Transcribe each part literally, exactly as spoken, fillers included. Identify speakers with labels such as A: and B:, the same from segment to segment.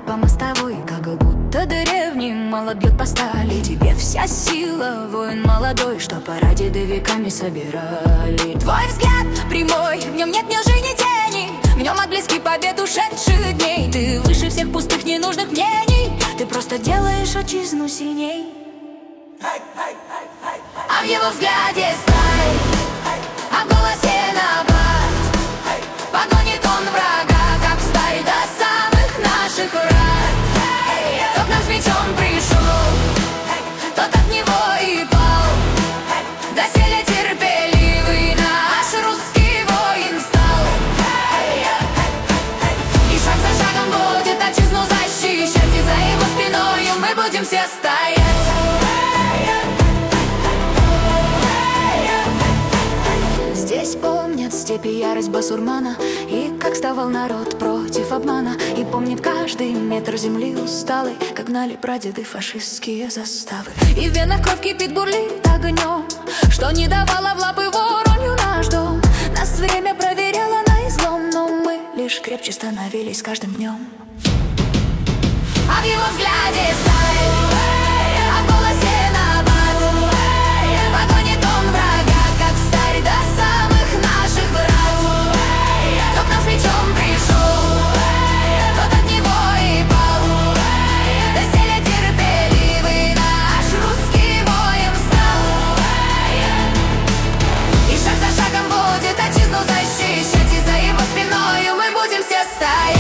A: по мостовой, как будто древний молот бьет по стали. Тебе вся сила, воин молодой, что по ради веками собирали. Твой взгляд прямой, в нем нет ни лжи, ни тени, в нем от близких побед ушедших дней. Ты выше всех пустых ненужных мнений, ты просто делаешь отчизну сильней. А в его взгляде сталь, а в голосе набат. Погонит он врага, как сталь, до самых наших врат. Кто к нам с мечом пришел, тот от него и пал. Доселе терпеливый наш русский воин стал. И шаг за шагом будет отчизну защищать, и за его спиною мы будем все стоять. Здесь помнят степи ярость басурмана, и как вставал народ против обмана. И помнит каждый метр земли усталый, как гнали прадеды фашистские заставы. И в венах кровь кипит, бурлит огнем, что не давало в лапы воронью наш дом. Нас время проверяло на излом, но мы лишь крепче становились с каждым днем. А в его взгляде сталь, а в голосе набат. Погонит он врага, как сталь, до самых наших врат. Кто к нам с мечом пришел, тот от него и пал. Доселе терпеливый наш русский воин встал. И шаг за шагом будет отчизну защищать, и за его спиною мы будем все стоять.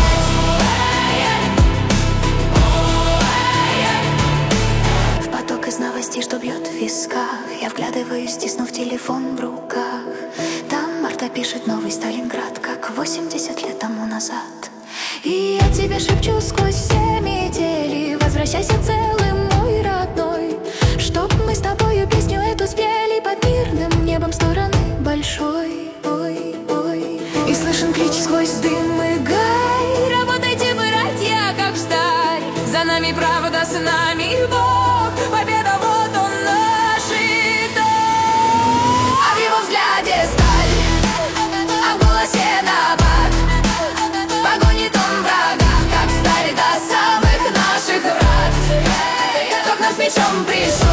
A: Что бьет в висках, я вглядываюсь, стиснув телефон в руках. Там Марта пишет новый Сталинград, как восемьдесят лет тому назад. И я тебе шепчу сквозь все метели: возвращайся целым, мой родной, чтоб мы с тобою песню эту спели под мирным небом стороны большой. Ой, ой. И слышен клич сквозь дым и гай: работайте, братья, как в сталь, за нами правда, с нами Бог, победа вот он наш итог. А в его взгляде сталь, а в голосе набат. Погонит он врага, как сталь, до самых наших врат. Кто к нам с мечом пришел,